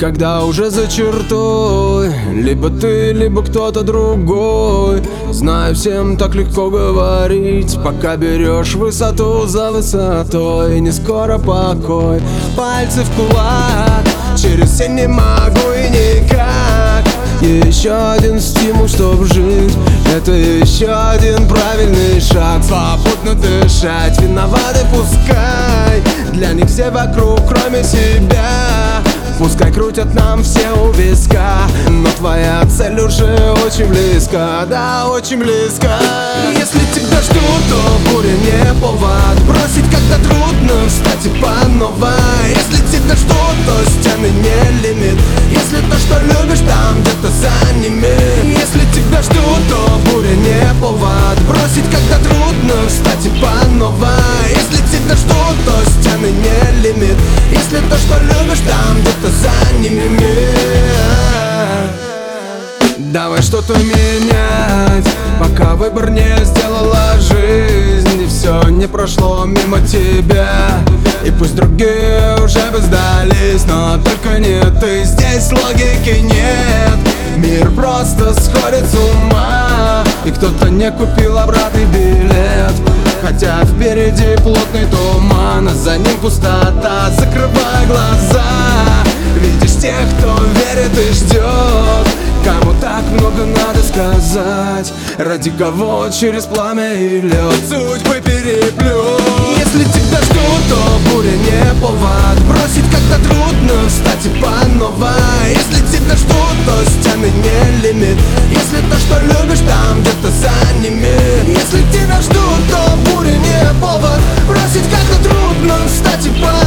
Когда уже за чертой, либо ты, либо кто-то другой. Знаю, всем так легко говорить, пока берешь высоту за высотой. Не скоро покой, пальцы в кулак, через все не могу и никак. Еще один стимул, чтоб жить, это еще один правильный шаг. Свободно дышать, виноваты пускай, для них все вокруг, кроме себя. Пускай крутят нам все у виска, но твоя цель уже очень близко, да, очень близко. Если тебя ждут, то буря не повод бросить, когда трудно встать и по новой. Если тебя ждут, то стены не лимит, если то, что любишь, там где-то за ними. Если тебя ждут, то буря не повод бросить, когда трудно встать и по новой. Если тебя ждут, то стены не лимит, если то, что любишь, там где-то за ними. Давай что-то менять, пока выбор не сделала жизнь, и все не прошло мимо тебя. И пусть другие уже бы сдались, но только не ты. Здесь логики нет, мир просто сходит с ума, и кто-то не купил обратный билет. Хотя впереди плотный туман, а за ним пустота. Закрывай глаза, видишь тех, кто верит и ждет. Кому так много надо сказать, ради кого через пламя и лед судьбы переплет. Если тебя ждут, то буря не повод бросить, когда трудно встать и по новой. Если тебя ждут, то стены не лимит, если то, что любишь, там где-то за ними. Если тебя ждут, то буря не повод бросить, когда трудно встать и по